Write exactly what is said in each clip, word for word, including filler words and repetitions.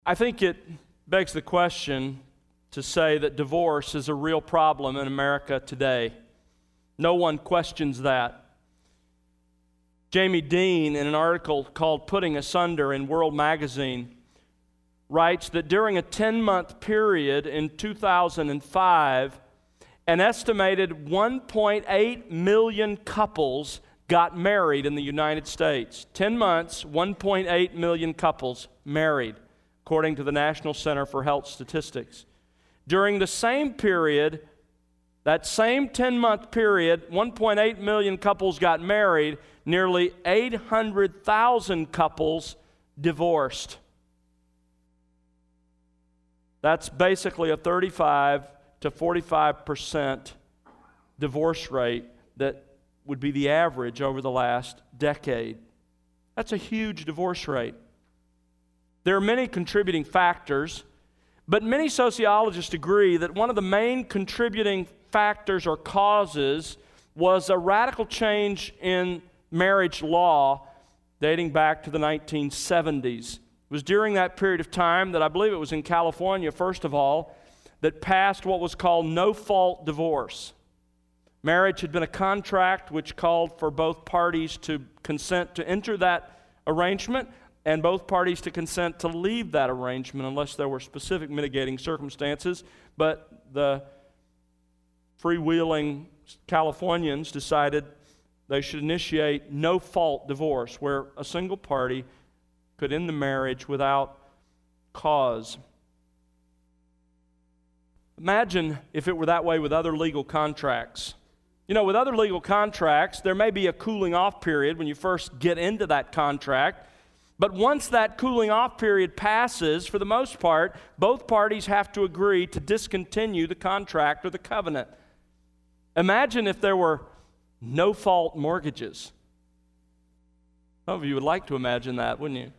I think it begs the question to say that divorce is a real problem in America today. No one questions that. Jamie Dean, in an article called Putting Asunder in World Magazine, writes that during a ten-month period in two thousand five, an estimated one point eight million couples got married in the United States. ten months, one point eight million couples married, according to the National Center for Health Statistics. During the same period, that same ten-month period, one point eight million couples got married, nearly eight hundred thousand couples divorced. That's basically a thirty-five to forty-five percent divorce rate that would be the average over the last decade. That's a huge divorce rate. There are many contributing factors, but many sociologists agree that one of the main contributing factors or causes was a radical change in marriage law dating back to the nineteen seventies. It was during that period of time that I believe it was in California, first of all, that passed what was called no-fault divorce. Marriage had been a contract which called for both parties to consent to enter that arrangement and both parties to consent to leave that arrangement unless there were specific mitigating circumstances. But the freewheeling Californians decided they should initiate no-fault divorce, where a single party could end the marriage without cause. Imagine if it were that way with other legal contracts. You know, with other legal contracts, there may be a cooling off period when you first get into that contract, but once that cooling off period passes, for the most part, both parties have to agree to discontinue the contract or the covenant. Imagine if there were no-fault mortgages. Some of you would like to imagine that, wouldn't you?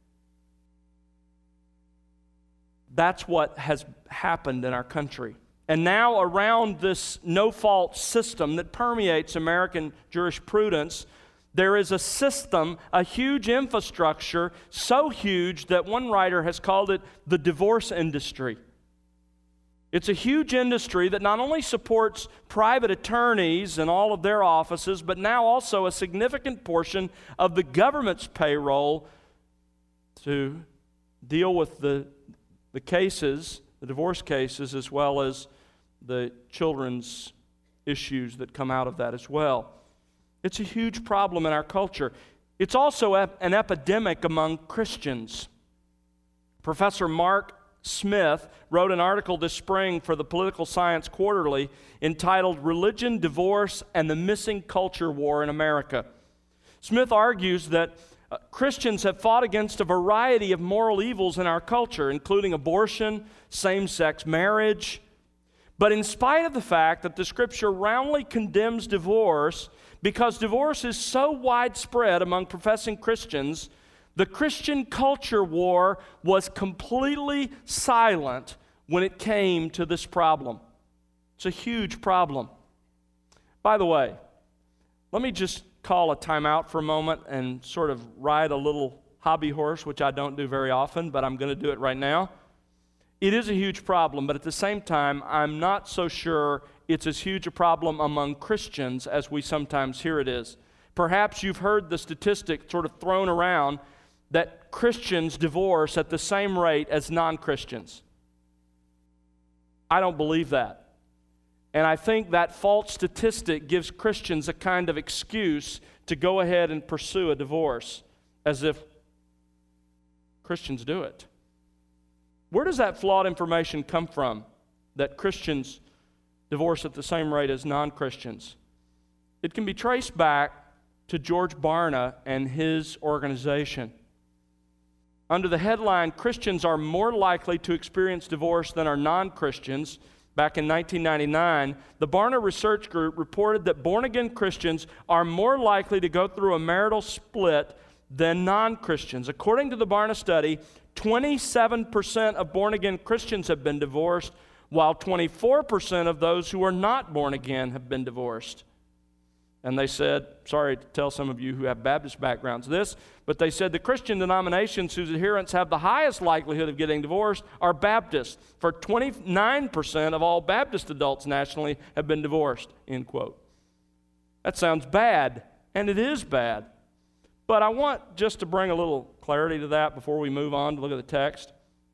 That's what has happened in our country. And now around this no-fault system that permeates American jurisprudence, there is a system, a huge infrastructure, so huge that one writer has called it the divorce industry. It's a huge industry that not only supports private attorneys and all of their offices, but now also a significant portion of the government's payroll to deal with the the cases, the divorce cases, as well as the children's issues that come out of that as well. It's a huge problem in our culture. It's also ep- an epidemic among Christians. Professor Mark Smith wrote an article this spring for the Political Science Quarterly entitled Religion, Divorce, and the Missing Culture War in America. Smith argues that Uh, Christians have fought against a variety of moral evils in our culture, including abortion, same-sex marriage. But in spite of the fact that the Scripture roundly condemns divorce, because divorce is so widespread among professing Christians, the Christian culture war was completely silent when it came to this problem. It's a huge problem. By the way, let me just call a timeout for a moment and sort of ride a little hobby horse, which I don't do very often, but I'm going to do it right now. It is a huge problem, but at the same time, I'm not so sure it's as huge a problem among Christians as we sometimes hear it is. Perhaps you've heard the statistic sort of thrown around that Christians divorce at the same rate as non-Christians. I don't believe that. And I think that false statistic gives Christians a kind of excuse to go ahead and pursue a divorce, as if Christians do it. Where does that flawed information come from, that Christians divorce at the same rate as non-Christians? It can be traced back to George Barna and his organization. Under the headline, Christians are more likely to experience divorce than are non-Christians, back in nineteen ninety-nine, the Barna Research Group reported that born-again Christians are more likely to go through a marital split than non-Christians. According to the Barna study, twenty-seven percent of born-again Christians have been divorced, while twenty-four percent of those who are not born again have been divorced. And they said, sorry to tell some of you who have Baptist backgrounds this, but they said the Christian denominations whose adherents have the highest likelihood of getting divorced are Baptists. For twenty-nine percent of all Baptist adults nationally have been divorced, end quote. That sounds bad, and it is bad. But I want just to bring a little clarity to that before we move on to look at the text.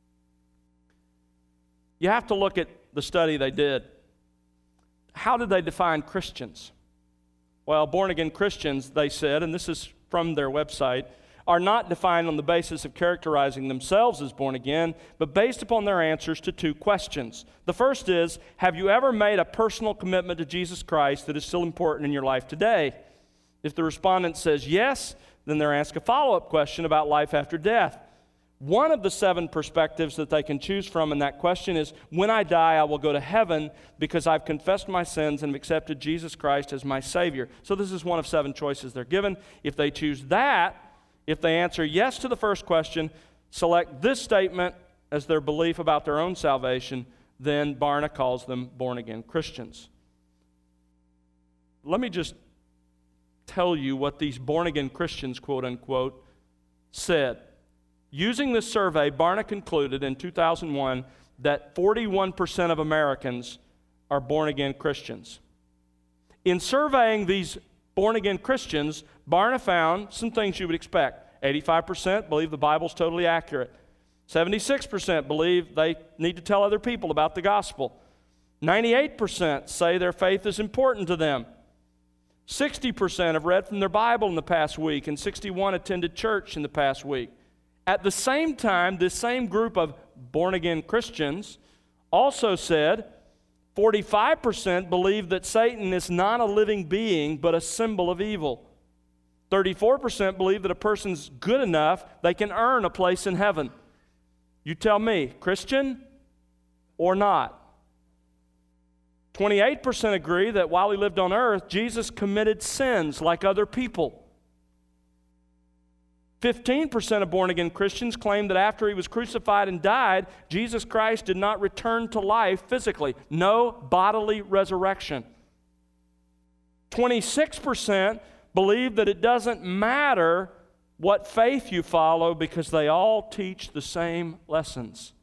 You have to look at the study they did. How did they define Christians? Well, born-again Christians, they said, and this is from their website, are not defined on the basis of characterizing themselves as born again, but based upon their answers to two questions. The first is, have you ever made a personal commitment to Jesus Christ that is still important in your life today? If the respondent says yes, then they're asked a follow-up question about life after death. One of the seven perspectives that they can choose from in that question is, when I die, I will go to heaven because I've confessed my sins and have accepted Jesus Christ as my Savior. So this is one of seven choices they're given. If they choose that, if they answer yes to the first question, select this statement as their belief about their own salvation, then Barna calls them born-again Christians. Let me just tell you what these born-again Christians, quote-unquote, said. Using this survey, Barna concluded in two thousand one that forty-one percent of Americans are born-again Christians. In surveying these born-again Christians, Barna found some things you would expect. eighty-five percent believe the Bible's totally accurate. seventy-six percent believe they need to tell other people about the gospel. ninety-eight percent say their faith is important to them. sixty percent have read from their Bible in the past week, and sixty-one attended church in the past week. At the same time, this same group of born-again Christians also said forty-five percent believe that Satan is not a living being, but a symbol of evil. thirty-four percent believe that a person's good enough, they can earn a place in heaven. You tell me, Christian or not? twenty-eight percent agree that while he lived on earth, Jesus committed sins like other people. fifteen percent of born-again Christians claim that after he was crucified and died, Jesus Christ did not return to life physically. No bodily resurrection. twenty-six percent believe that it doesn't matter what faith you follow because they all teach the same lessons.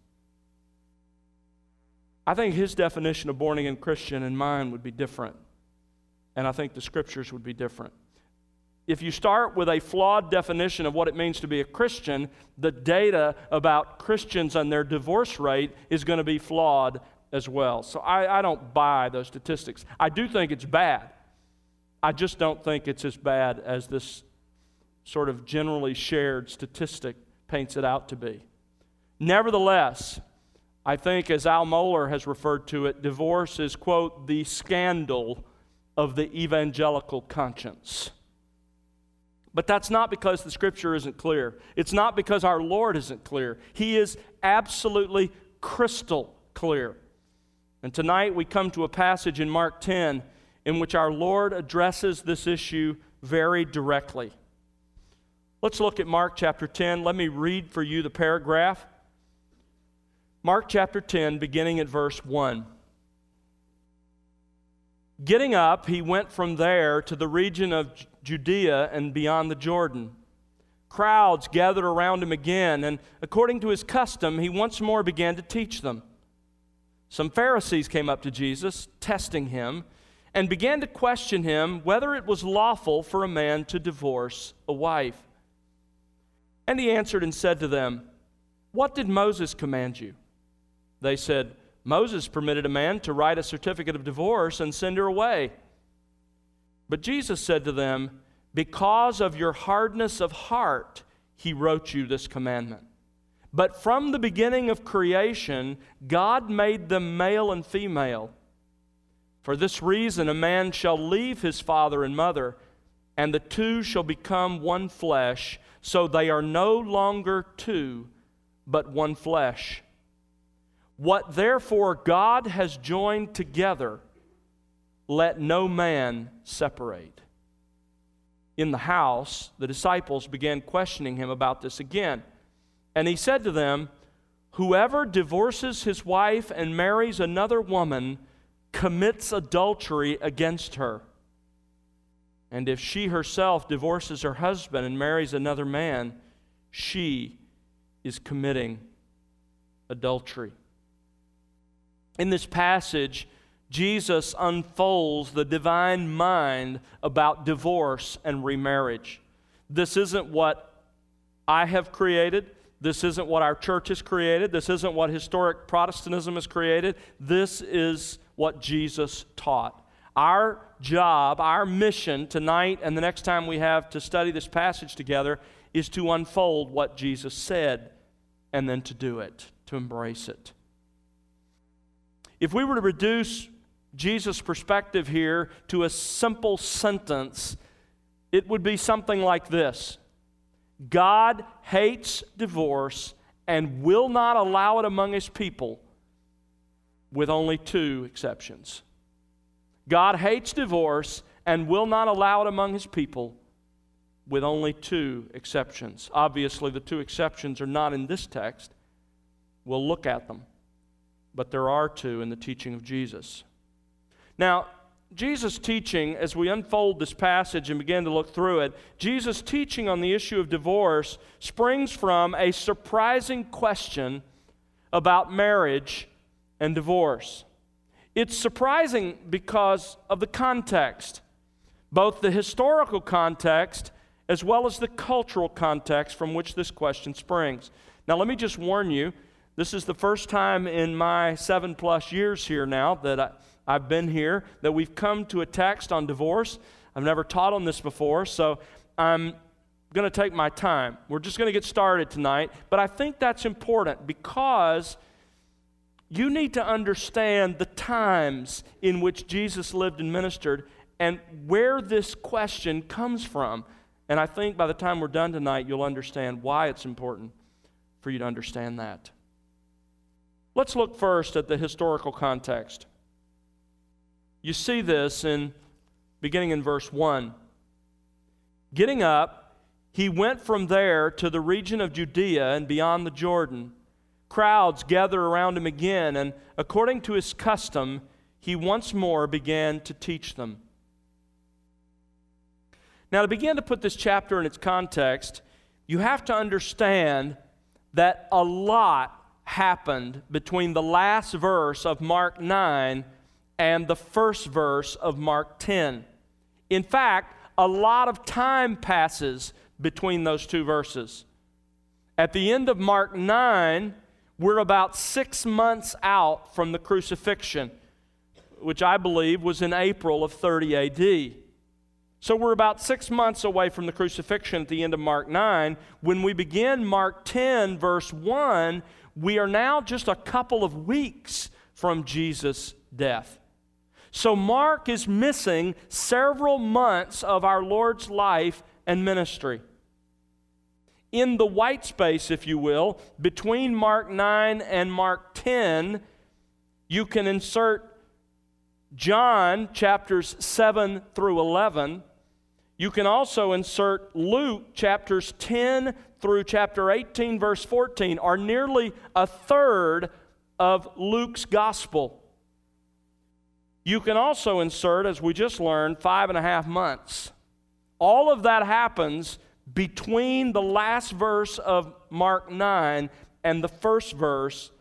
I think his definition of born-again Christian and mine would be different. And I think the Scriptures would be different. If you start with a flawed definition of what it means to be a Christian, the data about Christians and their divorce rate is going to be flawed as well. So I, I don't buy those statistics. I do think it's bad. I just don't think it's as bad as this sort of generally shared statistic paints it out to be. Nevertheless, I think, as Al Mohler has referred to it, divorce is, quote, the scandal of the evangelical conscience. But that's not because the Scripture isn't clear. It's not because our Lord isn't clear. He is absolutely crystal clear. And tonight we come to a passage in Mark ten in which our Lord addresses this issue very directly. Let's look at Mark chapter ten. Let me read for you the paragraph. Mark chapter ten, beginning at verse one. Getting up, he went from there to the region of Judea and beyond the Jordan. Crowds gathered around him again, and according to his custom, he once more began to teach them. Some Pharisees came up to Jesus, testing him, and began to question him whether it was lawful for a man to divorce a wife. And he answered and said to them, "What did Moses command you?" They said, "Moses permitted a man to write a certificate of divorce and send her away." But Jesus said to them, "Because of your hardness of heart, he wrote you this commandment. But from the beginning of creation, God made them male and female. For this reason, a man shall leave his father and mother, and the two shall become one flesh, so they are no longer two, but one flesh. What therefore God has joined together, let no man separate." In the house, the disciples began questioning him about this again. And he said to them, "Whoever divorces his wife and marries another woman commits adultery against her. And if she herself divorces her husband and marries another man, she is committing adultery. In this passage, Jesus unfolds the divine mind about divorce and remarriage. This isn't what I have created. This isn't what our church has created. This isn't what historic Protestantism has created. This is what Jesus taught. Our job, our mission tonight and the next time we have to study this passage together is to unfold what Jesus said and then to do it, to embrace it. If we were to reduce Jesus' perspective here to a simple sentence, it would be something like this: God hates divorce and will not allow it among His people, with only two exceptions. God hates divorce and will not allow it among His people, with only two exceptions. Obviously, the two exceptions are not in this text. We'll look at them. But there are two in the teaching of Jesus. Now, Jesus' teaching, as we unfold this passage and begin to look through it, Jesus' teaching on the issue of divorce springs from a surprising question about marriage and divorce. It's surprising because of the context, both the historical context as well as the cultural context from which this question springs. Now, let me just warn you, this is the first time in my seven plus years here now that I, I've been here that we've come to a text on divorce. I've never taught on this before, so I'm going to take my time. We're just going to get started tonight, but I think that's important because you need to understand the times in which Jesus lived and ministered and where this question comes from. And I think by the time we're done tonight, you'll understand why it's important for you to understand that. Let's look first at the historical context. You see this in beginning in verse one. Getting up, he went from there to the region of Judea and beyond the Jordan. Crowds gathered around him again, and according to his custom, he once more began to teach them. Now, to begin to put this chapter in its context, you have to understand that a lot happened between the last verse of Mark nine and the first verse of Mark ten. In fact, a lot of time passes between those two verses. At the end of Mark nine, we're about six months out from the crucifixion, which I believe was in April of thirty A D. So we're about six months away from the crucifixion at the end of Mark nine. When we begin Mark ten, verse one, we are now just a couple of weeks from Jesus' death. So Mark is missing several months of our Lord's life and ministry. In the white space, if you will, between Mark nine and Mark ten, you can insert John chapters seven through eleven. You can also insert Luke chapters ten through chapter eighteen, verse fourteen, are nearly a third of Luke's gospel. You can also insert, as we just learned, five and a half months. All of that happens between the last verse of Mark nine and the first verse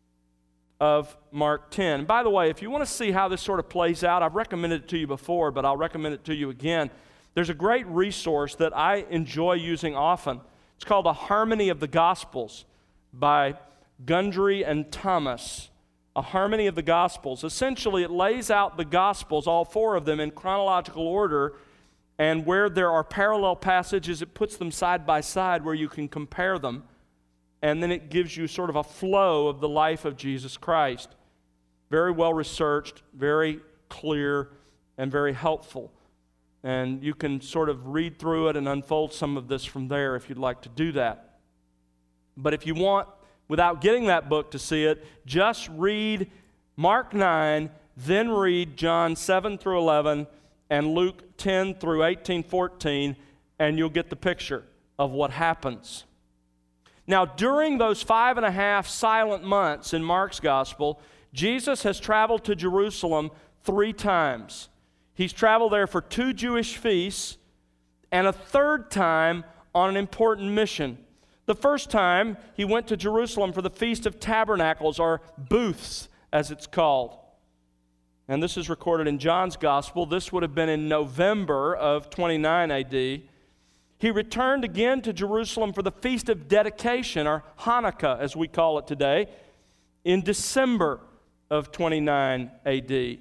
of Mark ten. By the way, if you want to see how this sort of plays out, I've recommended it to you before, but I'll recommend it to you again. There's a great resource that I enjoy using often. It's called A Harmony of the Gospels by Gundry and Thomas. A Harmony of the Gospels. Essentially, it lays out the Gospels, all four of them, in chronological order, and where there are parallel passages, it puts them side by side where you can compare them, and then it gives you sort of a flow of the life of Jesus Christ. Very well researched, very clear, and very helpful. And you can sort of read through it and unfold some of this from there if you'd like to do that. But if you want, without getting that book to see it, just read Mark nine, then read John seven through eleven, and Luke ten through eighteen, fourteen, and you'll get the picture of what happens. Now, during those five and a half silent months in Mark's gospel, Jesus has traveled to Jerusalem three times. He's traveled there for two Jewish feasts and a third time on an important mission. The first time, he went to Jerusalem for the Feast of Tabernacles, or Booths, as it's called. And this is recorded in John's Gospel. This would have been in November of twenty-nine A D. He returned again to Jerusalem for the Feast of Dedication, or Hanukkah, as we call it today, in December of twenty-nine A D.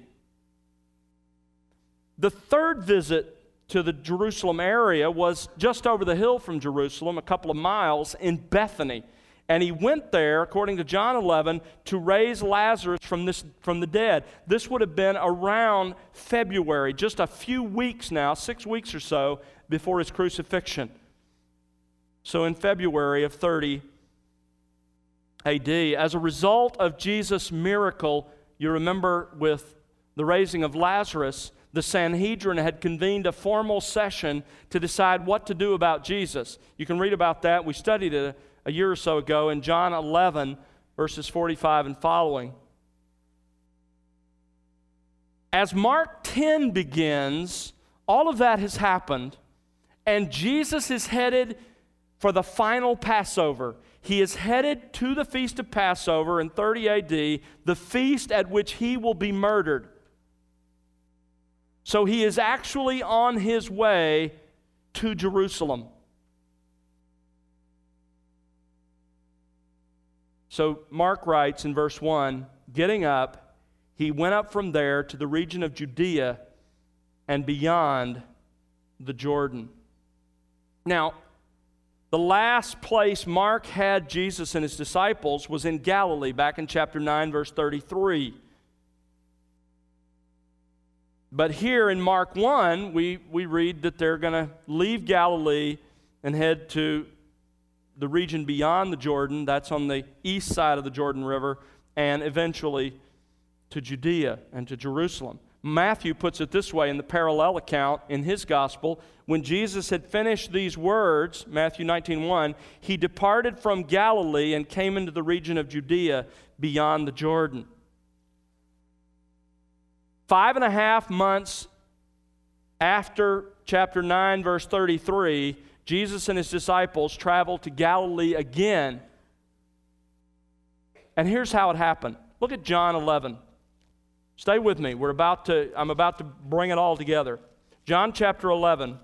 The third visit to the Jerusalem area was just over the hill from Jerusalem, a couple of miles, in Bethany. And he went there, according to John eleven, to raise Lazarus from, this, from the dead. This would have been around February, just a few weeks now, six weeks or so, before his crucifixion. So in February of thirty A D, as a result of Jesus' miracle, you remember with the raising of Lazarus, the Sanhedrin had convened a formal session to decide what to do about Jesus. You can read about that. We studied it a, a year or so ago in John eleven, verses forty-five and following. As Mark ten begins, all of that has happened, and Jesus is headed for the final Passover. He is headed to the Feast of Passover in thirty A D, the feast at which he will be murdered. So he is actually on his way to Jerusalem. So Mark writes in verse one, getting up, he went up from there to the region of Judea and beyond the Jordan. Now, the last place Mark had Jesus and his disciples was in Galilee, back in chapter nine, verse thirty-three. But here in Mark one, we, we read that they're going to leave Galilee and head to the region beyond the Jordan. That's on the east side of the Jordan River, and eventually to Judea and to Jerusalem. Matthew puts it this way in the parallel account in his gospel. When Jesus had finished these words, Matthew nineteen one, he departed from Galilee and came into the region of Judea beyond the Jordan. Five and a half months after chapter nine, verse thirty-three, Jesus and his disciples traveled to Galilee again. And here's how it happened. Look at John eleven. Stay with me. We're about to, I'm about to bring it all together. John chapter eleven.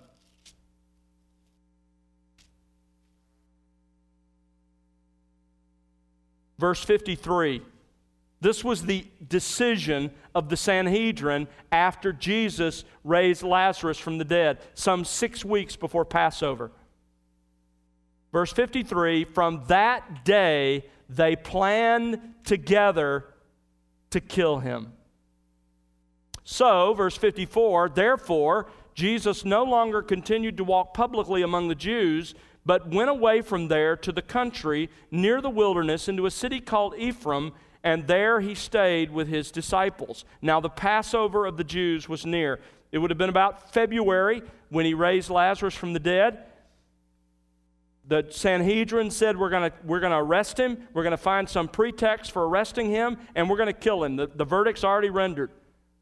Verse fifty-three. This was the decision of the Sanhedrin after Jesus raised Lazarus from the dead, some six weeks before Passover. Verse fifty-three, from that day they planned together to kill him. So, verse fifty-four, therefore, Jesus no longer continued to walk publicly among the Jews, but went away from there to the country near the wilderness into a city called Ephraim, and there he stayed with his disciples. Now the Passover of the Jews was near. It would have been about February when he raised Lazarus from the dead. The Sanhedrin said, we're going to we're going to arrest him, we're going to find some pretext for arresting him, and we're going to kill him. The, the verdict's already rendered.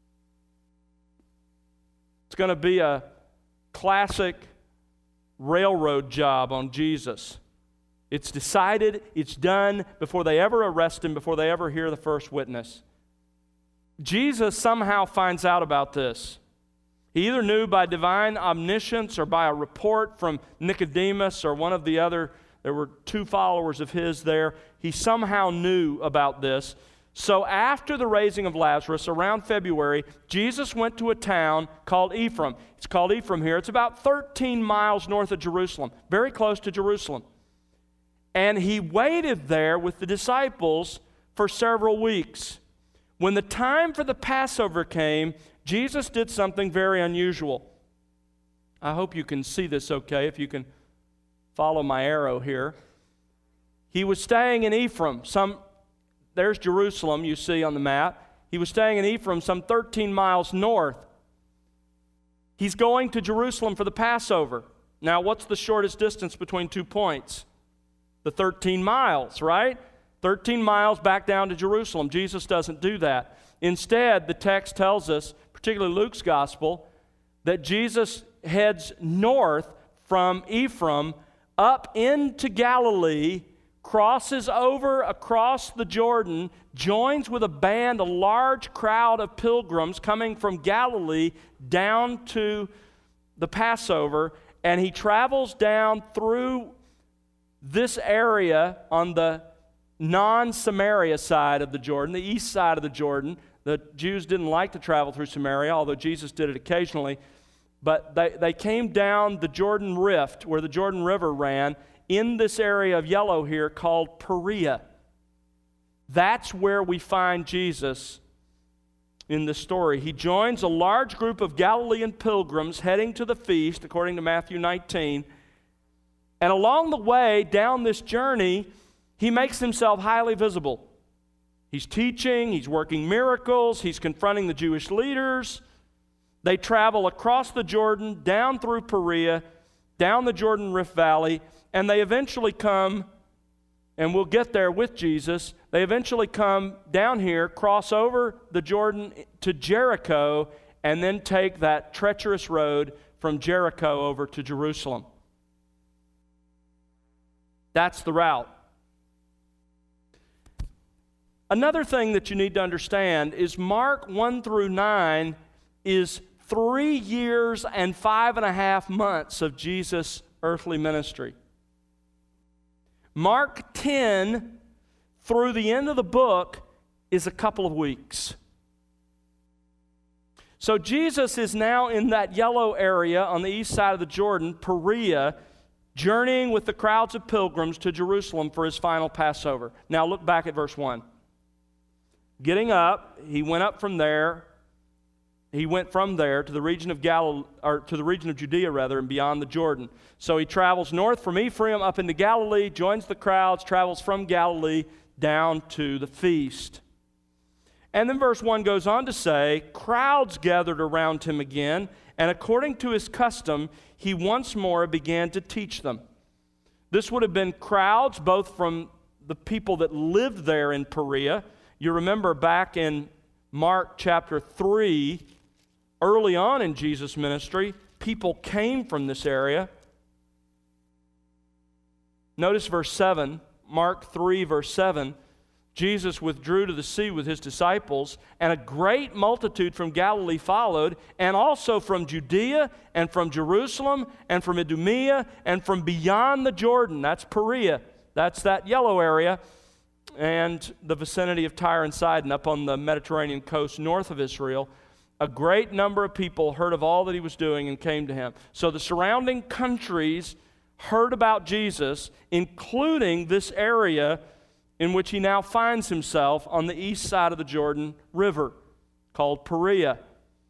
It's going to be a classic railroad job on Jesus. It's decided, it's done before they ever arrest him, before they ever hear the first witness. Jesus somehow finds out about this. He either knew by divine omniscience or by a report from Nicodemus or one of the other, there were two followers of his there. He somehow knew about this. So after the raising of Lazarus, around February, Jesus went to a town called Ephraim. It's called Ephraim here. It's about thirteen miles north of Jerusalem, very close to Jerusalem. And he waited there with the disciples for several weeks. When the time for the Passover came, Jesus did something very unusual. I hope you can see this okay, if you can follow my arrow here. He was staying in Ephraim. Some, there's Jerusalem, you see on the map. He was staying in Ephraim some thirteen miles north. He's going to Jerusalem for the Passover. Now, what's the shortest distance between two points? The thirteen miles, right? thirteen miles back down to Jerusalem. Jesus doesn't do that. Instead, the text tells us, particularly Luke's gospel, that Jesus heads north from Ephraim up into Galilee, crosses over across the Jordan, joins with a band, a large crowd of pilgrims coming from Galilee down to the Passover, and he travels down through this area on the non-Samaria side of the Jordan, the east side of the Jordan. The Jews didn't like to travel through Samaria, although Jesus did it occasionally. But they, they came down the Jordan Rift, where the Jordan River ran, in this area of yellow here called Perea. That's where we find Jesus in the story. He joins a large group of Galilean pilgrims heading to the feast, according to Matthew nineteen. And along the way, down this journey, he makes himself highly visible. He's teaching, he's working miracles, he's confronting the Jewish leaders. They travel across the Jordan, down through Perea, down the Jordan Rift Valley, and they eventually come, and we'll get there with Jesus, they eventually come down here, cross over the Jordan to Jericho, and then take that treacherous road from Jericho over to Jerusalem. That's the route. Another thing that you need to understand is Mark one through nine is three years and five and a half months of Jesus' earthly ministry. Mark ten through the end of the book is a couple of weeks. So Jesus is now in that yellow area on the east side of the Jordan, Perea, journeying with the crowds of pilgrims to Jerusalem for his final Passover. Now look back at verse one. Getting up, he went up from there. He went from there to the region of Galilee, or to the region of Judea rather, and beyond the Jordan. So he travels north from Ephraim up into Galilee, joins the crowds, travels from Galilee down to the feast. And then verse one goes on to say, crowds gathered around him again, and according to his custom, he once more began to teach them. This would have been crowds both from the people that lived there in Perea. You remember back in Mark chapter three, early on in Jesus' ministry, people came from this area. Notice verse seven, Mark three, verse seven. Jesus withdrew to the sea with his disciples, and a great multitude from Galilee followed, and also from Judea, and from Jerusalem, and from Idumea, and from beyond the Jordan. That's Perea. That's that yellow area, and the vicinity of Tyre and Sidon up on the Mediterranean coast north of Israel. A great number of people heard of all that he was doing and came to him. So the surrounding countries heard about Jesus, including this area in which he now finds himself on the east side of the Jordan River, called Perea.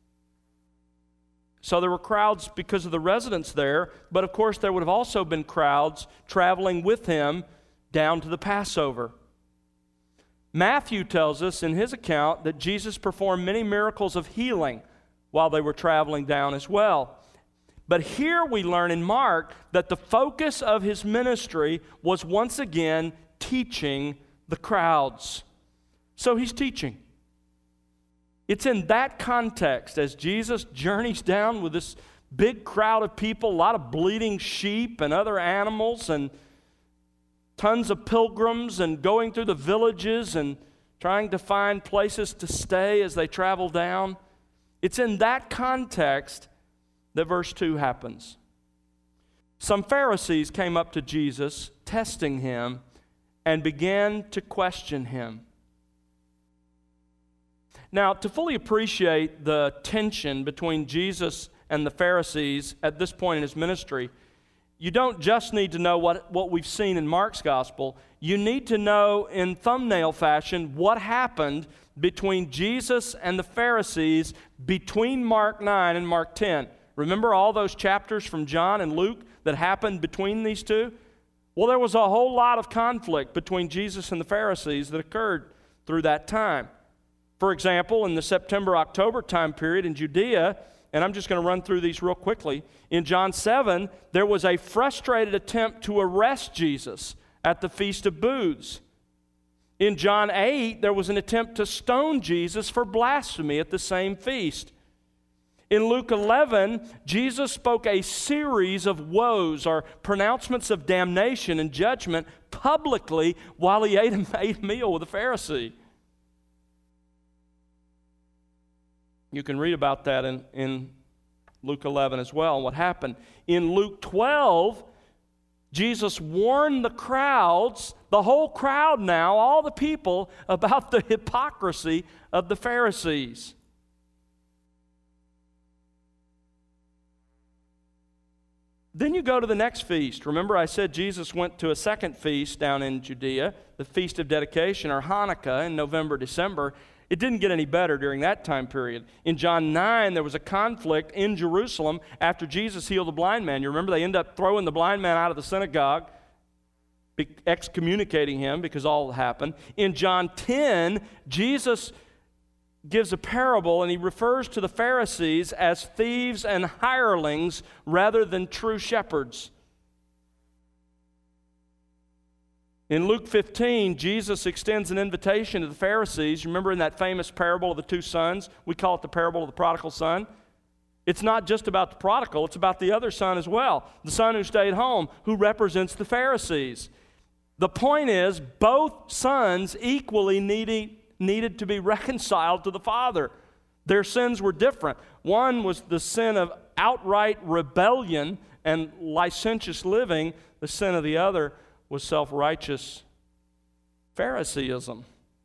So there were crowds because of the residents there, but of course there would have also been crowds traveling with him down to the Passover. Matthew tells us in his account that Jesus performed many miracles of healing while they were traveling down as well. But here we learn in Mark that the focus of his ministry was once again teaching the crowds. So he's teaching. It's in that context, as Jesus journeys down with this big crowd of people, a lot of bleating sheep and other animals, and tons of pilgrims, and going through the villages and trying to find places to stay as they travel down. It's in that context that verse two happens. Some Pharisees came up to Jesus, testing him, and began to question him. Now, to fully appreciate the tension between Jesus and the Pharisees at this point in his ministry, you don't just need to know what, what we've seen in Mark's gospel. You need to know in thumbnail fashion what happened between Jesus and the Pharisees between Mark nine and Mark ten. Remember all those chapters from John and Luke that happened between these two? Well, there was a whole lot of conflict between Jesus and the Pharisees that occurred through that time. For example, in the September-October time period in Judea, and I'm just going to run through these real quickly, in John seven, there was a frustrated attempt to arrest Jesus at the Feast of Booths. In John eight, there was an attempt to stone Jesus for blasphemy at the same feast. In Luke eleven, Jesus spoke a series of woes or pronouncements of damnation and judgment publicly while he ate a, ate a meal with a Pharisee. You can read about that in, in Luke eleven as well, and what happened. In Luke twelve, Jesus warned the crowds, the whole crowd now, all the people, about the hypocrisy of the Pharisees. Then you go to the next feast. Remember, I said Jesus went to a second feast down in Judea, the Feast of Dedication, or Hanukkah, in November, December. It didn't get any better during that time period. In John nine, there was a conflict in Jerusalem after Jesus healed the blind man. You remember, they end up throwing the blind man out of the synagogue, excommunicating him because all happened. In John ten, Jesus gives a parable, and he refers to the Pharisees as thieves and hirelings rather than true shepherds. In Luke fifteen, Jesus extends an invitation to the Pharisees. Remember in that famous parable of the two sons? We call it the parable of the prodigal son. It's not just about the prodigal, it's about the other son as well, the son who stayed home, who represents the Pharisees. The point is, both sons equally needed needed to be reconciled to the Father. Their sins were different. One was the sin of outright rebellion and licentious living. The sin of the other was self-righteous Phariseeism.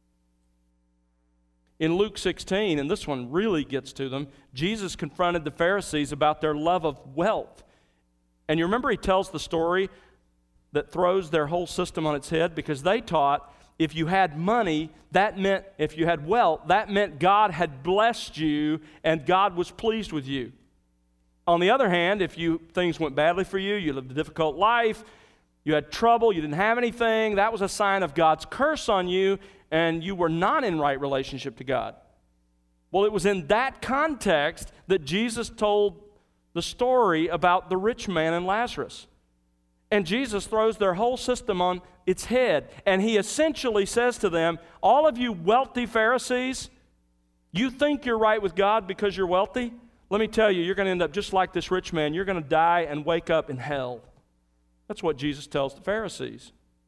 In Luke sixteen, and this one really gets to them, Jesus confronted the Pharisees about their love of wealth. And you remember he tells the story that throws their whole system on its head, because they taught if you had money, that meant, if you had wealth, that meant God had blessed you and God was pleased with you. On the other hand, if you things went badly for you, you lived a difficult life, you had trouble, you didn't have anything, that was a sign of God's curse on you, and you were not in right relationship to God. Well, it was in that context that Jesus told the story about the rich man and Lazarus. And Jesus throws their whole system on its head. And he essentially says to them, all of you wealthy Pharisees, you think you're right with God because you're wealthy? Let me tell you, you're going to end up just like this rich man. You're going to die and wake up in hell. That's what Jesus tells the Pharisees.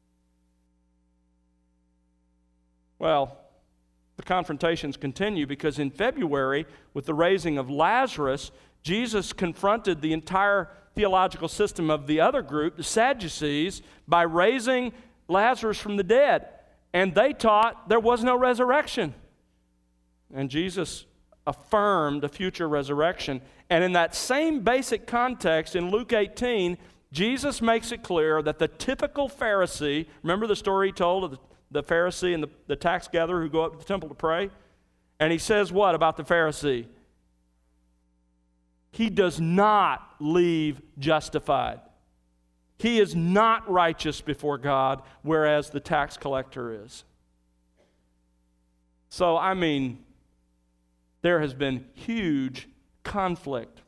Well, the confrontations continue, because in February, with the raising of Lazarus, Jesus confronted the entire theological system of the other group, the Sadducees, by raising Lazarus from the dead. And they taught there was no resurrection. And Jesus affirmed a future resurrection. And in that same basic context, in Luke eighteen, Jesus makes it clear that the typical Pharisee, remember the story he told of the, the Pharisee and the, the tax gatherer who go up to the temple to pray? And he says what about the Pharisee? He does not leave justified. He is not righteous before God, whereas the tax collector is. So, I mean, there has been huge conflict.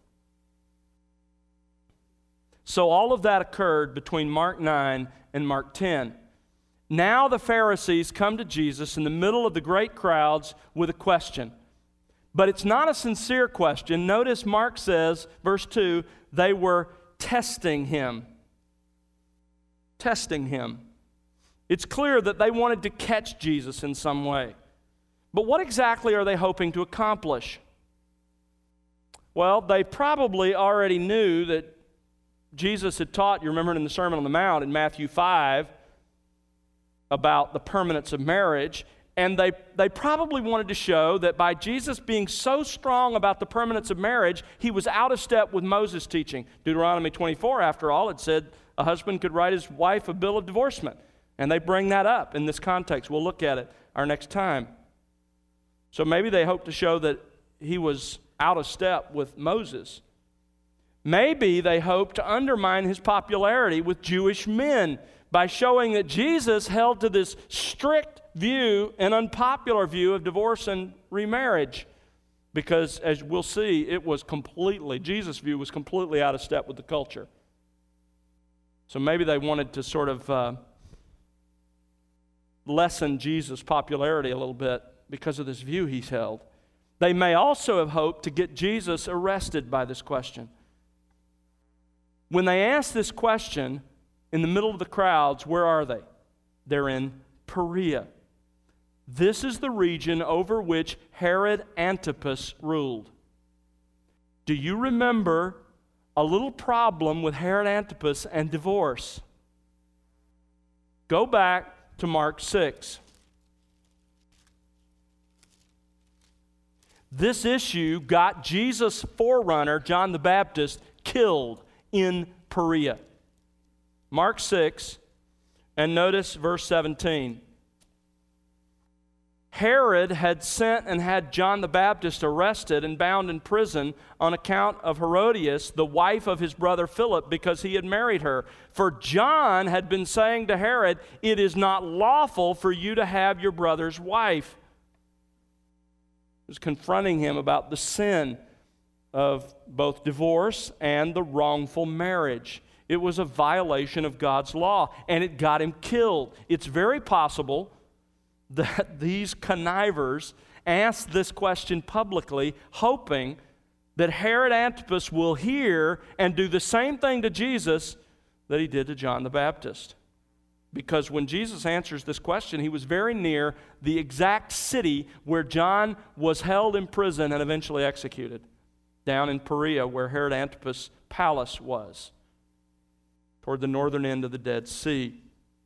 So all of that occurred between Mark nine and Mark ten. Now the Pharisees come to Jesus in the middle of the great crowds with a question. But it's not a sincere question. Notice Mark says, verse two, they were testing him. Testing him. It's clear that they wanted to catch Jesus in some way. But what exactly are they hoping to accomplish? Well, they probably already knew that Jesus had taught, you remember in the Sermon on the Mount in Matthew five, about the permanence of marriage. And they, they probably wanted to show that by Jesus being so strong about the permanence of marriage, he was out of step with Moses' teaching. Deuteronomy twenty-four, after all, it said a husband could write his wife a bill of divorcement. And they bring that up in this context. We'll look at it our next time. So maybe they hoped to show that he was out of step with Moses. Maybe they hoped to undermine his popularity with Jewish men by showing that Jesus held to this strict view, an unpopular view of divorce and remarriage. Because, as we'll see, it was completely, Jesus' view was completely out of step with the culture. So maybe they wanted to sort of uh, lessen Jesus' popularity a little bit because of this view he's held. They may also have hoped to get Jesus arrested by this question. When they ask this question in the middle of the crowds, where are they? They're in Perea. This is the region over which Herod Antipas ruled. Do you remember a little problem with Herod Antipas and divorce? Go back to Mark six. This issue got Jesus' forerunner, John the Baptist, killed in Perea. Mark six, and notice verse seventeen. Herod had sent and had John the Baptist arrested and bound in prison on account of Herodias, the wife of his brother Philip, because he had married her. For John had been saying to Herod, "It is not lawful for you to have your brother's wife." He was confronting him about the sin of both divorce and the wrongful marriage. It was a violation of God's law, and it got him killed. It's very possible that these connivers asked this question publicly, hoping that Herod Antipas will hear and do the same thing to Jesus that he did to John the Baptist. Because when Jesus answers this question, he was very near the exact city where John was held in prison and eventually executed, down in Perea, where Herod Antipas' palace was, toward the northern end of the Dead Sea.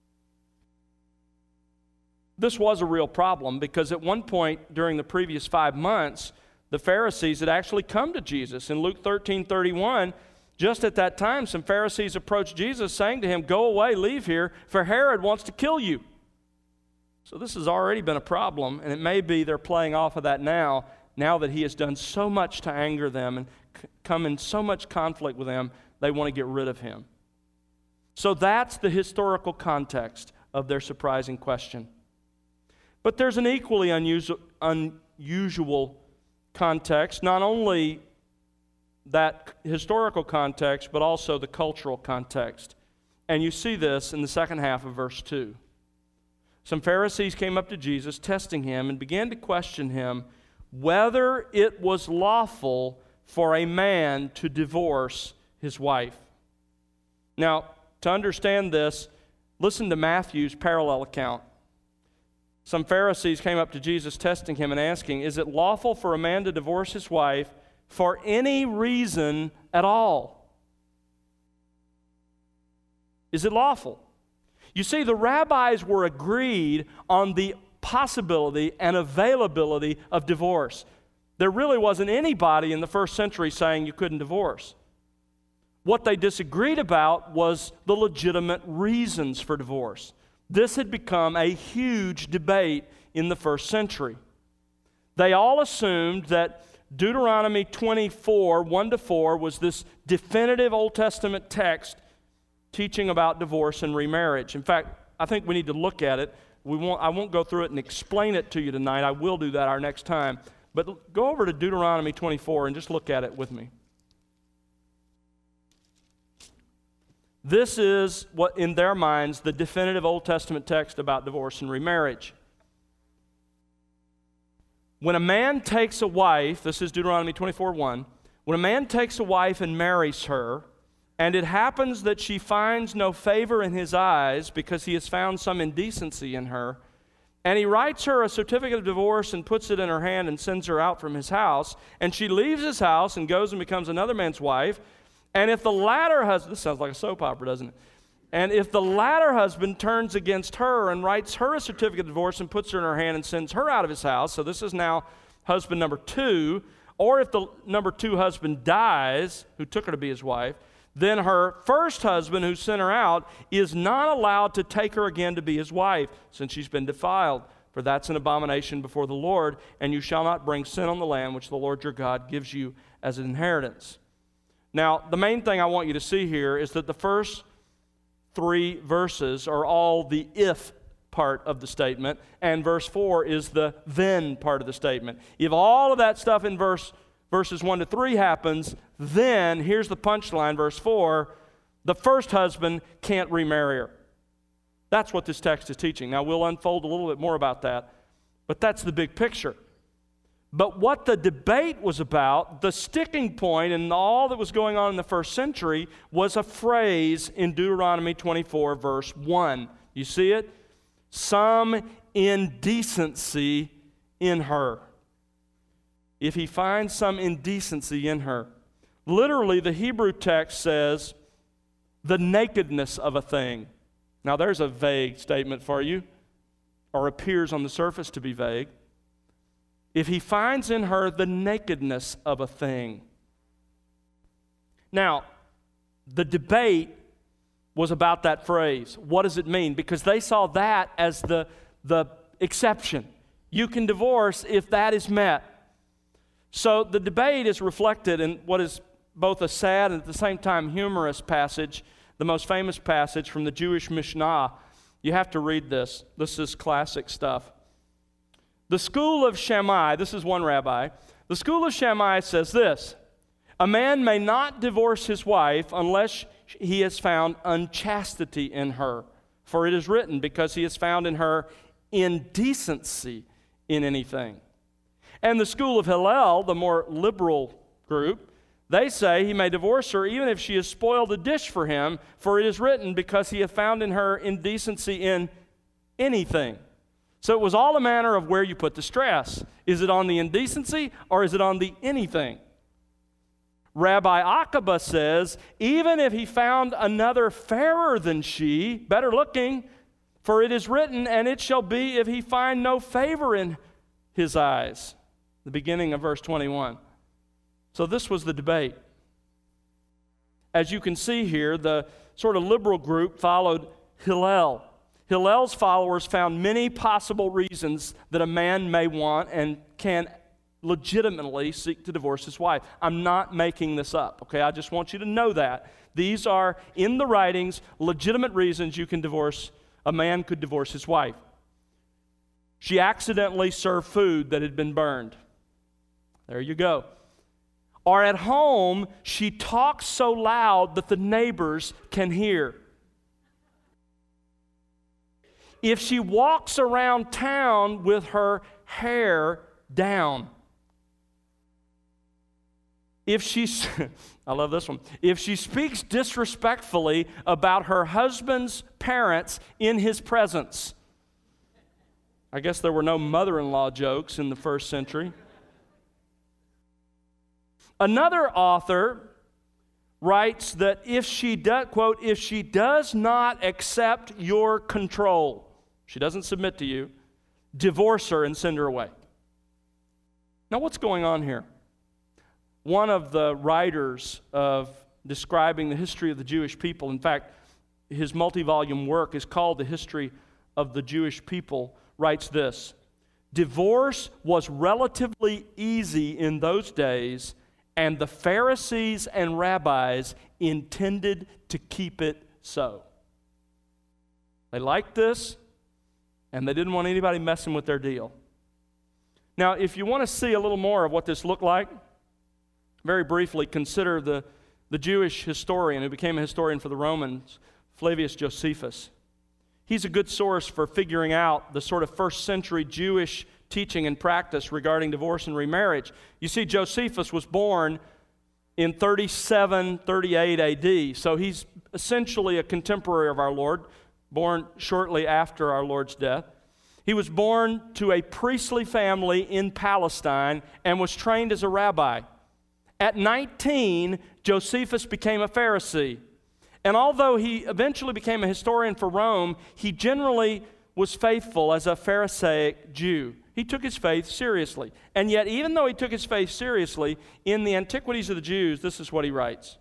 This was a real problem because at one point during the previous five months, the Pharisees had actually come to Jesus. In Luke thirteen thirty-one, just at that time, some Pharisees approached Jesus saying to him, "Go away, leave here, for Herod wants to kill you." So this has already been a problem, and it may be they're playing off of that now, now that he has done so much to anger them and c- come in so much conflict with them, they want to get rid of him. So that's the historical context of their surprising question. But there's an equally unusual, unusual context, not only that historical context, but also the cultural context. And you see this in the second half of verse two. Some Pharisees came up to Jesus, testing him, and began to question him whether it was lawful for a man to divorce his wife. Now, to understand this, listen to Matthew's parallel account. Some Pharisees came up to Jesus, testing him and asking, "Is it lawful for a man to divorce his wife for any reason at all?" Is it lawful? You see, the rabbis were agreed on the possibility and availability of divorce. There really wasn't anybody in the first century saying you couldn't divorce. What they disagreed about was the legitimate reasons for divorce. This had become a huge debate in the first century. They all assumed that Deuteronomy twenty-four, one to four, was this definitive Old Testament text teaching about divorce and remarriage. In fact, I think we need to look at it. We won't, I won't go through it and explain it to you tonight. I will do that our next time. But go over to Deuteronomy twenty-four and just look at it with me. This is what, in their minds, the definitive Old Testament text about divorce and remarriage. When a man takes a wife, this is Deuteronomy twenty-four one, when a man takes a wife and marries her, and it happens that she finds no favor in his eyes because he has found some indecency in her, and he writes her a certificate of divorce and puts it in her hand and sends her out from his house, and she leaves his house and goes and becomes another man's wife, and if the latter husband, this sounds like a soap opera, doesn't it? And if the latter husband turns against her and writes her a certificate of divorce and puts her in her hand and sends her out of his house, so this is now husband number two, or if the number two husband dies, who took her to be his wife, then her first husband who sent her out is not allowed to take her again to be his wife, since she's been defiled. For that's an abomination before the Lord, and you shall not bring sin on the land which the Lord your God gives you as an inheritance. Now, the main thing I want you to see here is that the first three verses are all the if part of the statement, and verse four is the then part of the statement. If all of that stuff in verse verses one to three happens, then, here's the punchline, verse four, the first husband can't remarry her. That's what this text is teaching. Now, we'll unfold a little bit more about that, but that's the big picture. But what the debate was about, the sticking point in all that was going on in the first century, was a phrase in Deuteronomy twenty-four, verse one. You see it? Some indecency in her. If he finds some indecency in her. Literally, the Hebrew text says, the nakedness of a thing. Now, there's a vague statement for you, or appears on the surface to be vague. If he finds in her the nakedness of a thing. Now, the debate was about that phrase. What does it mean? Because they saw that as the, the exception. You can divorce if that is met. So the debate is reflected in what is both a sad and at the same time humorous passage, the most famous passage from the Jewish Mishnah. You have to read this. This is classic stuff. The school of Shammai, this is one rabbi, the school of Shammai says this: a man may not divorce his wife unless he has found unchastity in her. For it is written, because he has found in her indecency in anything. And the school of Hillel, the more liberal group, they say he may divorce her even if she has spoiled a dish for him, for it is written, because he hath found in her indecency in anything. So it was all a matter of where you put the stress. Is it on the indecency or is it on the anything? Rabbi Akiba says, even if he found another fairer than she, better looking, for it is written, and it shall be if he find no favor in his eyes. The beginning of verse twenty-one. So this was the debate. As you can see here, the sort of liberal group followed Hillel. Hillel's followers found many possible reasons that a man may want and can legitimately seek to divorce his wife. I'm not making this up, okay? I just want you to know that. These are, in the writings, legitimate reasons you can divorce, a man could divorce his wife. She accidentally served food that had been burned. There you go. Or at home, she talks so loud that the neighbors can hear. If she walks around town with her hair down. If she, I love this one. If she speaks disrespectfully about her husband's parents in his presence. I guess there were no mother-in-law jokes in the first century. Another author writes that if she does, quote, if she does not accept your control, she doesn't submit to you, divorce her and send her away. Now, what's going on here? One of the writers of describing the history of the Jewish people, in fact, his multi-volume work is called The History of the Jewish People, writes this: divorce was relatively easy in those days, and the Pharisees and rabbis intended to keep it so. They liked this, and they didn't want anybody messing with their deal. Now, if you want to see a little more of what this looked like, very briefly consider the, the Jewish historian who became a historian for the Romans, Flavius Josephus. He's a good source for figuring out the sort of first century Jewish teaching and practice regarding divorce and remarriage. You see, Josephus was born in thirty-seven, thirty-eight A D, so he's essentially a contemporary of our Lord, born shortly after our Lord's death. He was born to a priestly family in Palestine and was trained as a rabbi. At nineteen, Josephus became a Pharisee. And although he eventually became a historian for Rome, he generally was faithful as a Pharisaic Jew. He took his faith seriously. And yet, even though he took his faith seriously, in the Antiquities of the Jews, this is what he writes: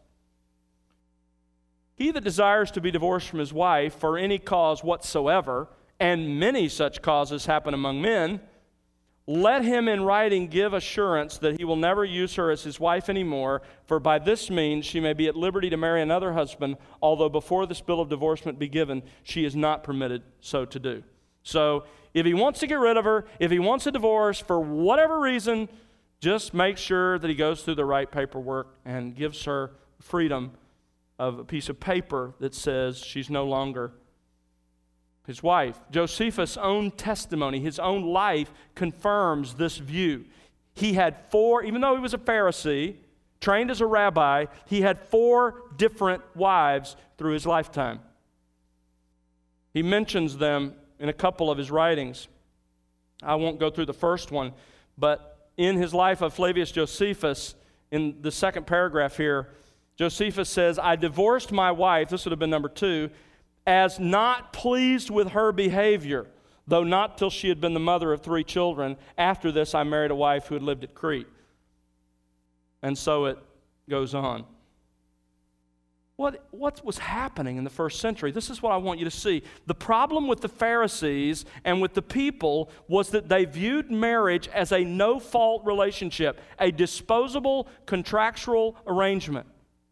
he that desires to be divorced from his wife for any cause whatsoever, and many such causes happen among men, let him in writing give assurance that he will never use her as his wife anymore, for by this means she may be at liberty to marry another husband, although before this bill of divorcement be given, she is not permitted so to do. So, if he wants to get rid of her, if he wants a divorce for whatever reason, just make sure that he goes through the right paperwork and gives her freedom of a piece of paper that says she's no longer his wife. Josephus' own testimony, his own life, confirms this view. he had four, even though he was a Pharisee, trained as a rabbi, he had four different wives through his lifetime. He mentions them in a couple of his writings. I won't go through the first one, but in his life of Flavius Josephus, in the second paragraph here, Josephus says, I divorced my wife, this would have been number two, as not pleased with her behavior, though not till she had been the mother of three children. After this, I married a wife who had lived at Crete. And so it goes on. What, what was happening in the first century? This is what I want you to see. The problem with the Pharisees and with the people was that they viewed marriage as a no-fault relationship, a disposable contractual arrangement.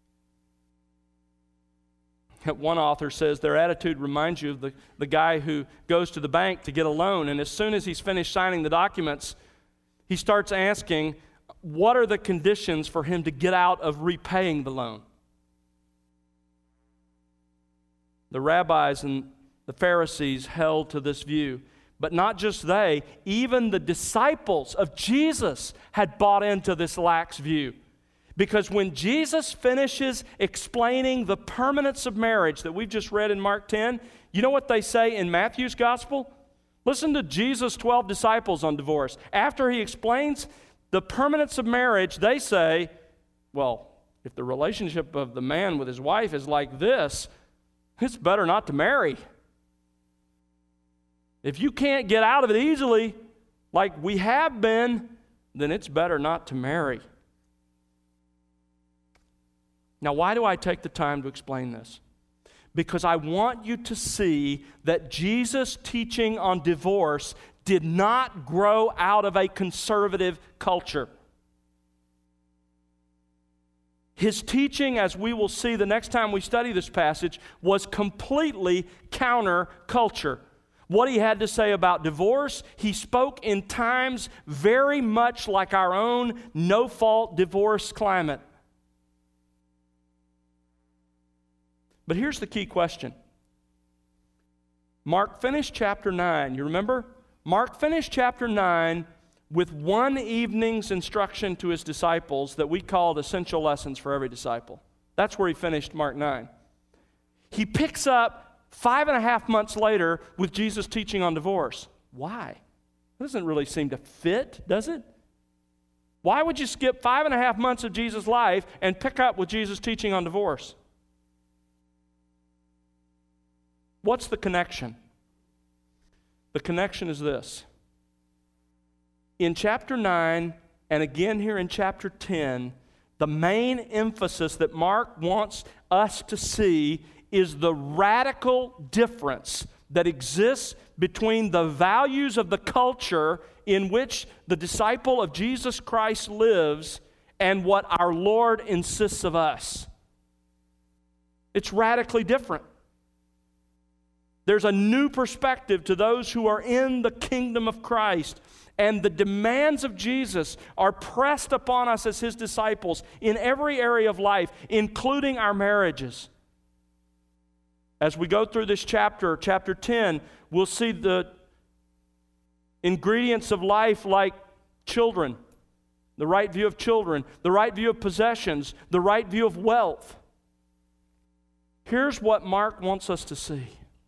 One author says their attitude reminds you of the, the guy who goes to the bank to get a loan, and as soon as he's finished signing the documents, he starts asking, what are the conditions for him to get out of repaying the loan? The rabbis and the Pharisees held to this view. But not just they, even the disciples of Jesus had bought into this lax view. Because when Jesus finishes explaining the permanence of marriage that we've just read in Mark ten, you know what they say in Matthew's gospel? Listen to Jesus' twelve disciples on divorce. After he explains the permanence of marriage, they say, well, if the relationship of the man with his wife is like this, it's better not to marry. If you can't get out of it easily, like we have been, then it's better not to marry. Now, why do I take the time to explain this? Because I want you to see that Jesus' teaching on divorce did not grow out of a conservative culture. His teaching, as we will see the next time we study this passage, was completely counterculture. What he had to say about divorce, he spoke in times very much like our own no-fault divorce climate. But here's the key question. Mark finished chapter nine. You remember? Mark finished chapter nine with one evening's instruction to his disciples that we called essential lessons for every disciple. That's where he finished Mark nine. He picks up five and a half months later with Jesus teaching on divorce. Why? That doesn't really seem to fit, does it? Why would you skip five and a half months of Jesus' life and pick up with Jesus teaching on divorce? What's the connection? The connection is this. In chapter nine, and again here in chapter ten, the main emphasis that Mark wants us to see is the radical difference that exists between the values of the culture in which the disciple of Jesus Christ lives and what our Lord insists of us. It's radically different. There's a new perspective to those who are in the kingdom of Christ, and the demands of Jesus are pressed upon us as his disciples in every area of life, including our marriages. As we go through this chapter, chapter ten, we'll see the ingredients of life like children, the right view of children, the right view of possessions, the right view of wealth. Here's what Mark wants us to see.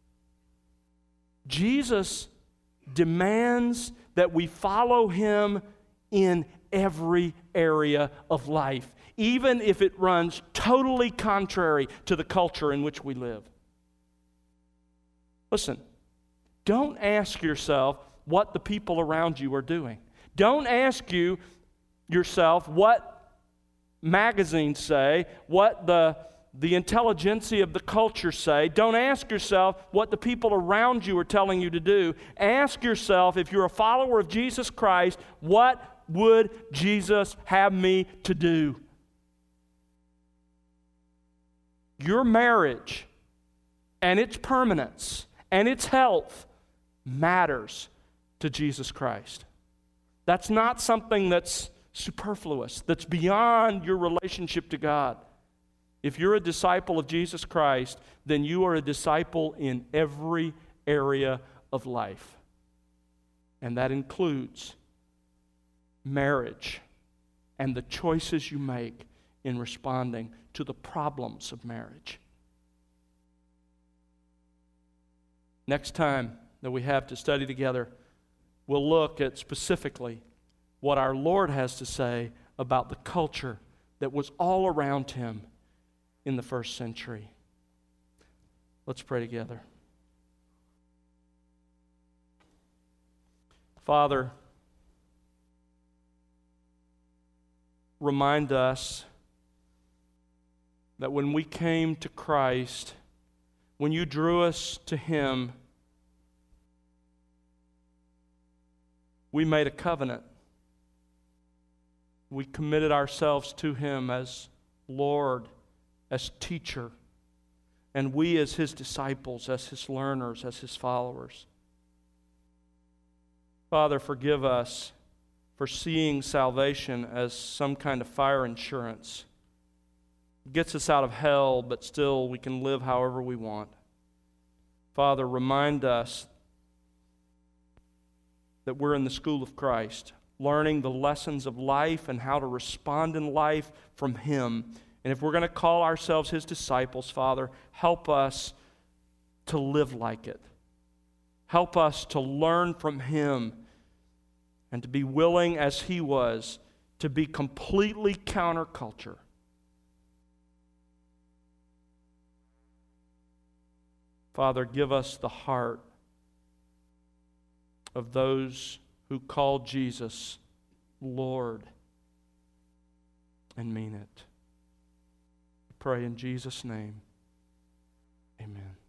Jesus demands that we follow him in every area of life, even if it runs totally contrary to the culture in which we live. Listen, don't ask yourself what the people around you are doing. Don't ask you yourself what magazines say, what the the intelligentsia of the culture say. Don't ask yourself what the people around you are telling you to do. Ask yourself, if you're a follower of Jesus Christ, what would Jesus have me to do? Your marriage and its permanence and its health matters to Jesus Christ. That's not something that's superfluous, that's beyond your relationship to God. If you're a disciple of Jesus Christ, then you are a disciple in every area of life. And that includes marriage and the choices you make in responding to the problems of marriage. Next time that we have to study together, we'll look at specifically what our Lord has to say about the culture that was all around him in the first century. Let's pray together. Father, remind us that when we came to Christ, when you drew us to Him, we made a covenant. We committed ourselves to Him as Lord, as teacher, and we as His disciples, as His learners, as His followers. Father, forgive us for seeing salvation as some kind of fire insurance. It gets us out of hell, but still we can live however we want. Father, remind us that we're in the school of Christ, learning the lessons of life and how to respond in life from Him. And if we're going to call ourselves His disciples, Father, help us to live like it. Help us to learn from Him and to be willing, as He was, to be completely counterculture. Father, give us the heart of those who call Jesus Lord and mean it. I pray in Jesus' name. Amen.